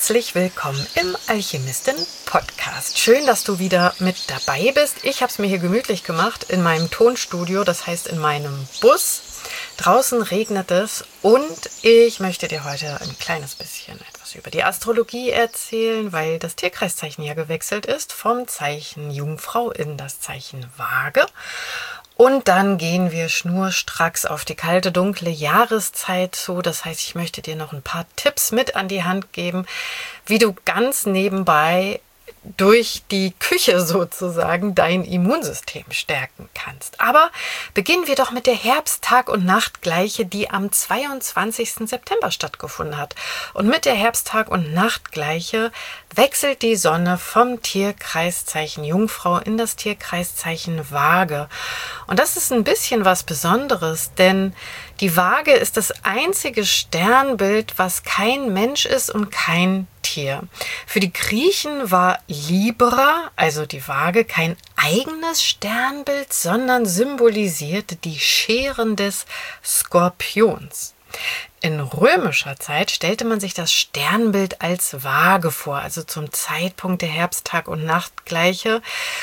Herzlich willkommen im Alchemisten-Podcast. Schön, dass du wieder mit dabei bist. Ich habe es mir hier gemütlich gemacht in meinem Tonstudio, das heißt in meinem Bus. Draußen regnet es und ich möchte dir heute ein kleines bisschen etwas über die Astrologie erzählen, weil das Tierkreiszeichen ja gewechselt ist vom Zeichen Jungfrau in das Zeichen Waage. Und dann gehen wir schnurstracks auf die kalte, dunkle Jahreszeit zu. Das heißt, ich möchte dir noch ein paar Tipps mit an die Hand geben, wie du ganz nebenbei durch die Küche sozusagen dein Immunsystem stärken kannst. Aber beginnen wir doch mit der Herbsttag- und Nachtgleiche, die am 22. September stattgefunden hat. Und mit der Herbsttag- und Nachtgleiche wechselt die Sonne vom Tierkreiszeichen Jungfrau in das Tierkreiszeichen Waage. Und das ist ein bisschen was Besonderes, denn die Waage ist das einzige Sternbild, was kein Mensch ist und kein Tier. Für die Griechen war Libra, also die Waage, kein eigenes Sternbild, sondern symbolisierte die Scheren des Skorpions. In römischer Zeit stellte man sich das Sternbild als Waage vor, also zum Zeitpunkt der Herbsttag- und Nachtgleiche,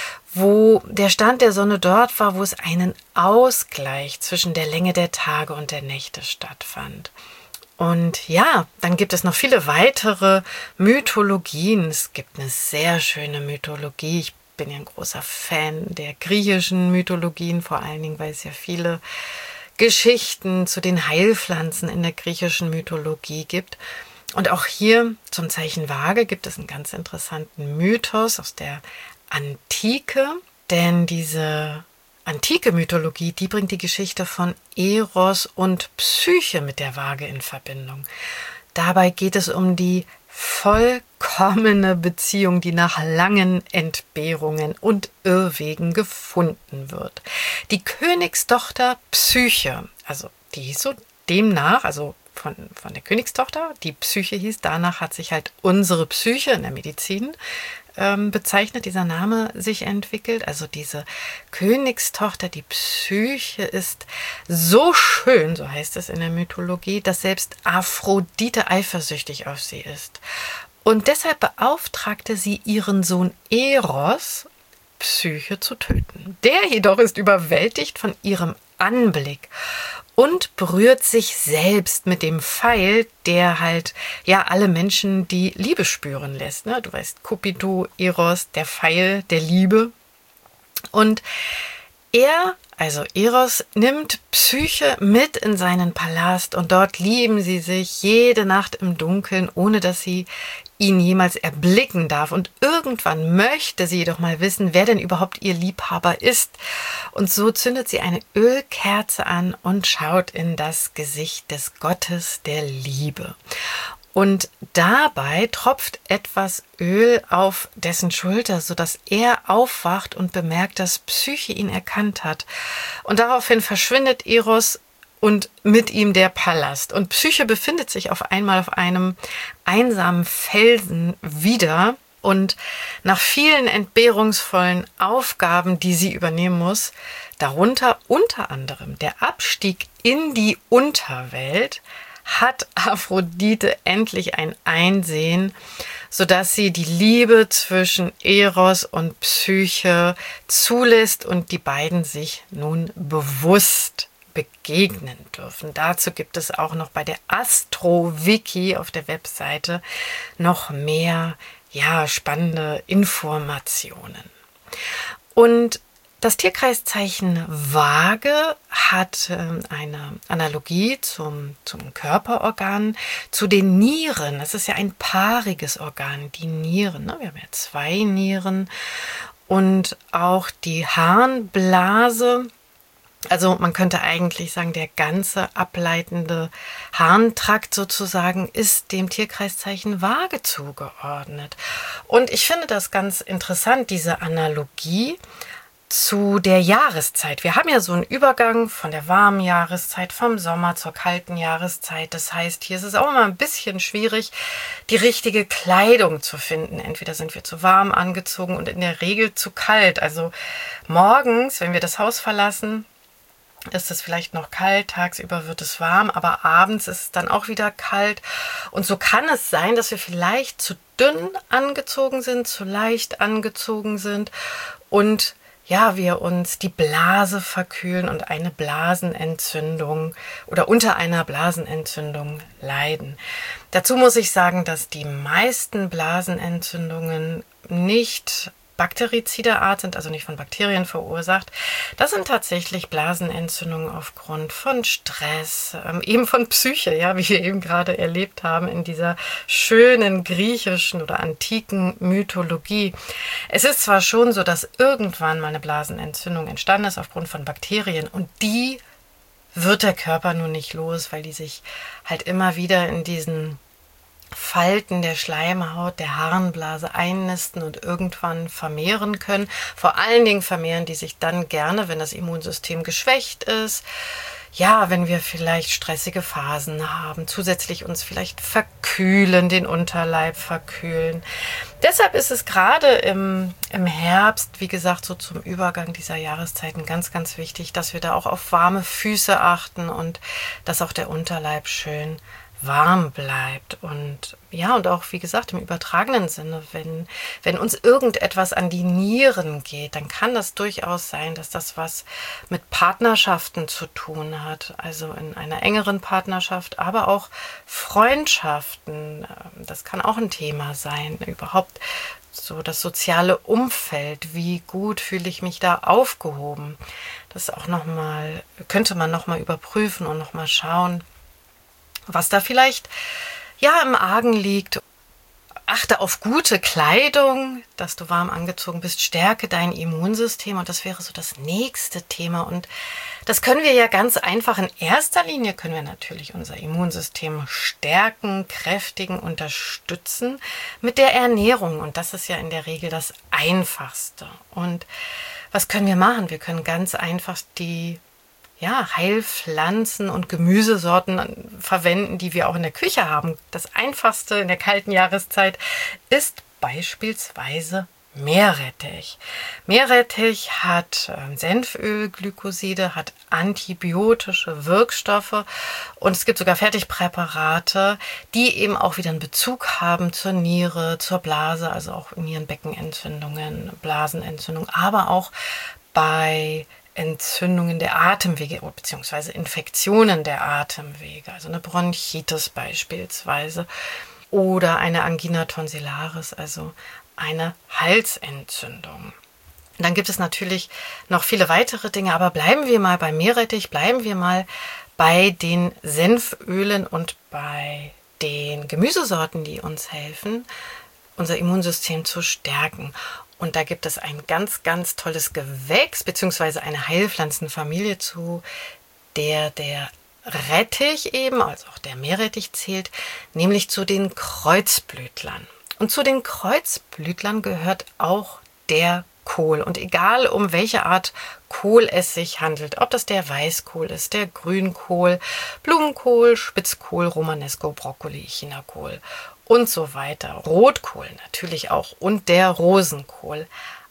wo der Stand der Sonne dort war, wo es einen Ausgleich zwischen der Länge der Tage und der Nächte stattfand. Und ja, dann gibt es noch viele weitere Mythologien. Es gibt eine sehr schöne Mythologie. Ich bin ja ein großer Fan der griechischen Mythologien, vor allen Dingen, weil es ja viele Geschichten zu den Heilpflanzen in der griechischen Mythologie gibt. Und auch hier zum Zeichen Waage gibt es einen ganz interessanten Mythos aus der Antike, denn diese antike Mythologie, die bringt die Geschichte von Eros und Psyche mit der Waage in Verbindung. Dabei geht es um die vollkommene Beziehung, die nach langen Entbehrungen und Irrwegen gefunden wird. Die Königstochter Psyche, also die hieß so demnach, also von der Königstochter, die Psyche hieß, danach hat sich halt unsere Psyche in der Medizin bezeichnet, dieser Name sich entwickelt. Also diese Königstochter, die Psyche, ist so schön, so heißt es in der Mythologie, dass selbst Aphrodite eifersüchtig auf sie ist. Und deshalb beauftragte sie ihren Sohn Eros, Psyche zu töten. Der jedoch ist überwältigt von ihrem Anblick und berührt sich selbst mit dem Pfeil, der halt ja alle Menschen die Liebe spüren lässt. Ne? Du weißt, Cupido, Eros, der Pfeil der Liebe. Und er, also Eros, nimmt Psyche mit in seinen Palast und dort lieben sie sich jede Nacht im Dunkeln, ohne dass sie ihn jemals erblicken darf. Und irgendwann möchte sie jedoch mal wissen, wer denn überhaupt ihr Liebhaber ist. Und so zündet sie eine Ölkerze an und schaut in das Gesicht des Gottes der Liebe. Und dabei tropft etwas Öl auf dessen Schulter, sodass er aufwacht und bemerkt, dass Psyche ihn erkannt hat. Und daraufhin verschwindet Eros und mit ihm der Palast. Und Psyche befindet sich auf einmal auf einem einsamen Felsen wieder. Und nach vielen entbehrungsvollen Aufgaben, die sie übernehmen muss, darunter unter anderem der Abstieg in die Unterwelt, hat Aphrodite endlich ein Einsehen, sodass sie die Liebe zwischen Eros und Psyche zulässt und die beiden sich nun bewusst begegnen dürfen. Dazu gibt es auch noch bei der Astro-Wiki auf der Webseite noch mehr spannende Informationen. Und das Tierkreiszeichen Waage hat eine Analogie zum Körperorgan, zu den Nieren. Das ist ja ein paariges Organ, die Nieren. Ne? Wir haben ja 2 Nieren und auch die Harnblase. Also man könnte eigentlich sagen, der ganze ableitende Harntrakt sozusagen ist dem Tierkreiszeichen Waage zugeordnet. Und ich finde das ganz interessant, diese Analogie zu der Jahreszeit. Wir haben ja so einen Übergang von der warmen Jahreszeit, vom Sommer zur kalten Jahreszeit. Das heißt, hier ist es auch immer ein bisschen schwierig, die richtige Kleidung zu finden. Entweder sind wir zu warm angezogen und in der Regel zu kalt. Also morgens, wenn wir das Haus verlassen, ist es vielleicht noch kalt, tagsüber wird es warm, aber abends ist es dann auch wieder kalt. Und so kann es sein, dass wir vielleicht zu dünn angezogen sind, zu leicht angezogen sind und ja, wir uns die Blase verkühlen und eine Blasenentzündung oder unter einer Blasenentzündung leiden. Dazu muss ich sagen, dass die meisten Blasenentzündungen nicht bakterizider Art sind, also nicht von Bakterien verursacht. Das sind tatsächlich Blasenentzündungen aufgrund von Stress, eben von Psyche, ja, wie wir eben gerade erlebt haben in dieser schönen griechischen oder antiken Mythologie. Es ist zwar schon so, dass irgendwann mal eine Blasenentzündung entstanden ist aufgrund von Bakterien und die wird der Körper nun nicht los, weil die sich halt immer wieder in diesen Falten der Schleimhaut, der Harnblase einnisten und irgendwann vermehren können. Vor allen Dingen vermehren die sich dann gerne, wenn das Immunsystem geschwächt ist. Ja, wenn wir vielleicht stressige Phasen haben, zusätzlich uns vielleicht verkühlen, den Unterleib verkühlen. Deshalb ist es gerade im Herbst, wie gesagt, so zum Übergang dieser Jahreszeiten ganz, ganz wichtig, dass wir da auch auf warme Füße achten und dass auch der Unterleib schön warm bleibt und ja, und auch, wie gesagt, im übertragenen Sinne, wenn uns irgendetwas an die Nieren geht, dann kann das durchaus sein, dass das was mit Partnerschaften zu tun hat, also in einer engeren Partnerschaft, aber auch Freundschaften, das kann auch ein Thema sein, überhaupt so das soziale Umfeld, wie gut fühle ich mich da aufgehoben, das auch könnte man nochmal überprüfen und nochmal schauen, was da vielleicht ja im Argen liegt. Achte auf gute Kleidung, dass du warm angezogen bist, stärke dein Immunsystem und das wäre so das nächste Thema und das können wir ja ganz einfach. In erster Linie können wir natürlich unser Immunsystem stärken, kräftigen, unterstützen mit der Ernährung und das ist ja in der Regel das Einfachste. Und was können wir machen? Wir können ganz einfach die Heilpflanzen und Gemüsesorten verwenden, die wir auch in der Küche haben. Das Einfachste in der kalten Jahreszeit ist beispielsweise Meerrettich. Meerrettich hat Senfölglykoside, hat antibiotische Wirkstoffe und es gibt sogar Fertigpräparate, die eben auch wieder einen Bezug haben zur Niere, zur Blase, also auch Nierenbeckenentzündungen, Blasenentzündung, aber auch bei Entzündungen der Atemwege bzw. Infektionen der Atemwege, also eine Bronchitis beispielsweise oder eine Angina tonsillaris, also eine Halsentzündung. Dann gibt es natürlich noch viele weitere Dinge, aber bleiben wir mal bei Meerrettich, bleiben wir mal bei den Senfölen und bei den Gemüsesorten, die uns helfen, unser Immunsystem zu stärken. Und da gibt es ein ganz, ganz tolles Gewächs bzw. eine Heilpflanzenfamilie, zu der Rettich eben, also auch der Meerrettich zählt, nämlich zu den Kreuzblütlern. Und zu den Kreuzblütlern gehört auch der Kohl. Und egal, um welche Art Kohl es sich handelt, ob das der Weißkohl ist, der Grünkohl, Blumenkohl, Spitzkohl, Romanesco, Brokkoli, Chinakohl und so weiter. Rotkohl natürlich auch und der Rosenkohl.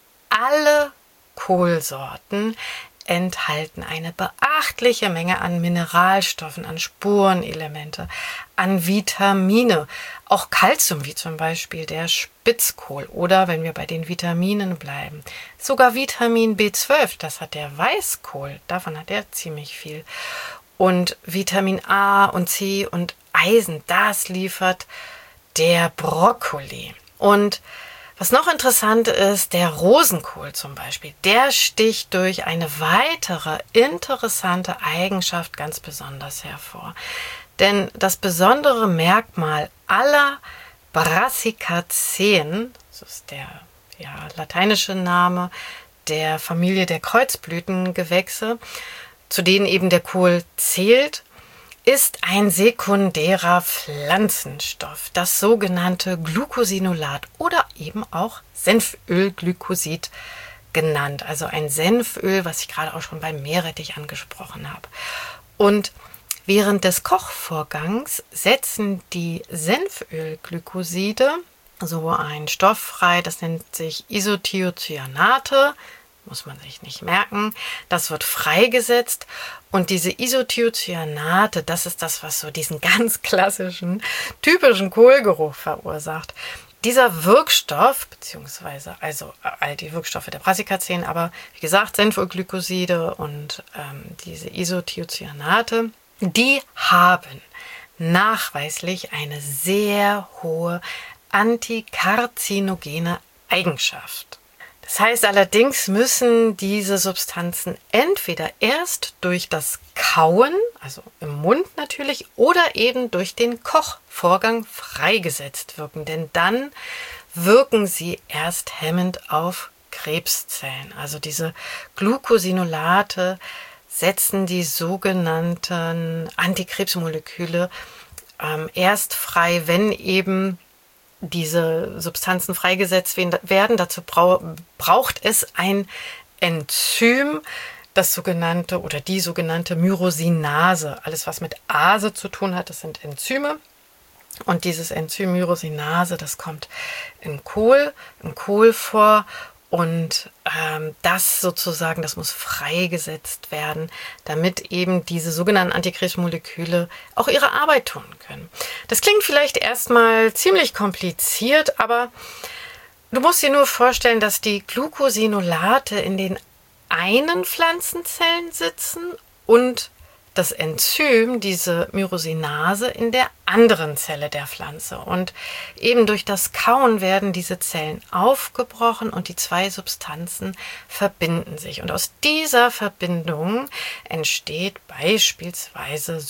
Alle Kohlsorten enthalten eine beachtliche Menge an Mineralstoffen, an Spurenelemente, an Vitamine, auch Kalzium, wie zum Beispiel der Spitzkohl oder, wenn wir bei den Vitaminen bleiben, sogar Vitamin B12, das hat der Weißkohl, davon hat er ziemlich viel. Und Vitamin A und C und Eisen, das liefert der Brokkoli. Und was noch interessant ist, der Rosenkohl zum Beispiel, der sticht durch eine weitere interessante Eigenschaft ganz besonders hervor. Denn das besondere Merkmal aller Brassicaceen, das ist der lateinische Name der Familie der Kreuzblütengewächse, zu denen eben der Kohl zählt, ist ein sekundärer Pflanzenstoff, das sogenannte Glucosinolat oder eben auch Senfölglykosid genannt. Also ein Senföl, was ich gerade auch schon beim Meerrettich angesprochen habe. Und während des Kochvorgangs setzen die Senfölglykoside so einen Stoff frei, das nennt sich Isothiocyanate, muss man sich nicht merken. Das wird freigesetzt und diese Isothiocyanate, das ist das, was so diesen ganz klassischen, typischen Kohlgeruch verursacht. Dieser Wirkstoff, beziehungsweise also all die Wirkstoffe der Brassicaceen, aber wie gesagt, Senfölglykoside und diese Isothiocyanate, die haben nachweislich eine sehr hohe antikarzinogene Eigenschaft. Das heißt allerdings müssen diese Substanzen entweder erst durch das Kauen, also im Mund natürlich, oder eben durch den Kochvorgang freigesetzt wirken. Denn dann wirken sie erst hemmend auf Krebszellen. Also diese Glucosinolate setzen die sogenannten Antikrebsmoleküle erst frei, wenn eben diese Substanzen freigesetzt werden. Dazu braucht es ein Enzym, das sogenannte oder die sogenannte Myrosinase. Alles, was mit Ase zu tun hat, das sind Enzyme. Und dieses Enzym Myrosinase, das kommt im Kohl vor. Und das sozusagen, das muss freigesetzt werden, damit eben diese sogenannten Antikrebsmoleküle auch ihre Arbeit tun können. Das klingt vielleicht erstmal ziemlich kompliziert, aber du musst dir nur vorstellen, dass die Glucosinolate in den einen Pflanzenzellen sitzen und das Enzym, diese Myrosinase, in der anderen Zelle der Pflanze. Und eben durch das Kauen werden diese Zellen aufgebrochen und die zwei Substanzen verbinden sich. Und aus dieser Verbindung entsteht beispielsweise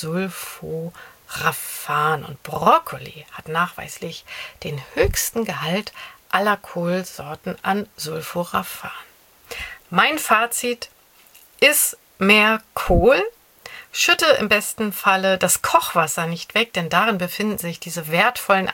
Sulforaphan. Und Brokkoli hat nachweislich den höchsten Gehalt aller Kohlsorten an Sulforaphan. Mein Fazit ist mehr Kohl. Schütte im besten Falle das Kochwasser nicht weg, denn darin befinden sich diese wertvollen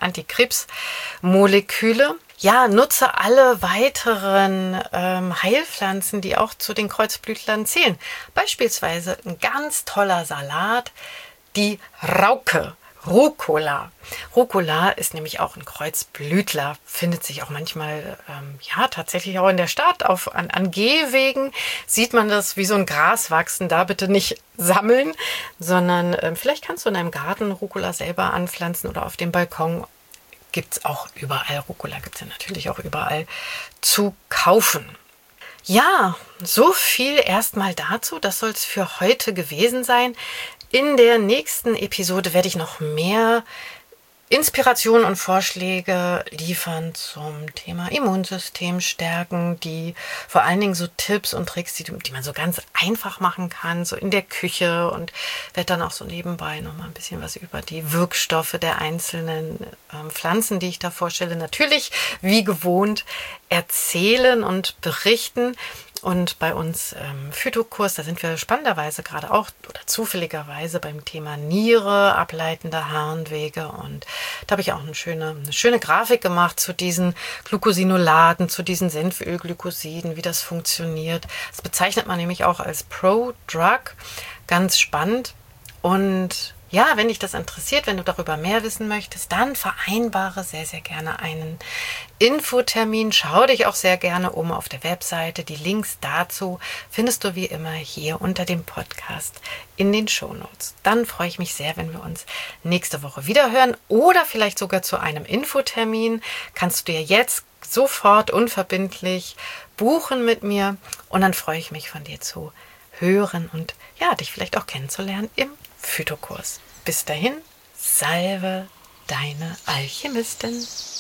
Antikrebsmoleküle. Ja, nutze alle weiteren Heilpflanzen, die auch zu den Kreuzblütlern zählen. Beispielsweise ein ganz toller Salat, die Rauke. Rucola. Rucola ist nämlich auch ein Kreuzblütler, findet sich auch manchmal, tatsächlich auch in der Stadt. An Gehwegen sieht man das wie so ein Gras wachsen. Da bitte nicht sammeln, sondern vielleicht kannst du in deinem Garten Rucola selber anpflanzen oder auf dem Balkon. Gibt es auch überall. Rucola gibt es ja natürlich auch überall zu kaufen. Ja, so viel erstmal dazu. Das soll es für heute gewesen sein. In der nächsten Episode werde ich noch mehr Inspirationen und Vorschläge liefern zum Thema Immunsystem stärken, die vor allen Dingen so Tipps und Tricks, die man so ganz einfach machen kann, so in der Küche, und werde dann auch so nebenbei noch mal ein bisschen was über die Wirkstoffe der einzelnen Pflanzen, die ich da vorstelle, natürlich wie gewohnt erzählen und berichten. Und bei uns im Phytokurs, da sind wir spannenderweise gerade auch oder zufälligerweise beim Thema Niere, ableitende Harnwege. Und da habe ich auch eine schöne Grafik gemacht zu diesen Glucosinolaten, zu diesen Senfölglykosiden, wie das funktioniert. Das bezeichnet man nämlich auch als Pro-Drug. Ganz spannend. Und ja, wenn dich das interessiert, wenn du darüber mehr wissen möchtest, dann vereinbare sehr, sehr gerne einen Infotermin. Schau dich auch sehr gerne um auf der Webseite. Die Links dazu findest du wie immer hier unter dem Podcast in den Shownotes. Dann freue ich mich sehr, wenn wir uns nächste Woche wieder hören oder vielleicht sogar zu einem Infotermin. Kannst du dir jetzt sofort unverbindlich buchen mit mir, und dann freue ich mich, von dir zu hören und ja, dich vielleicht auch kennenzulernen im Phytokurs. Bis dahin, salve deine Alchemistin.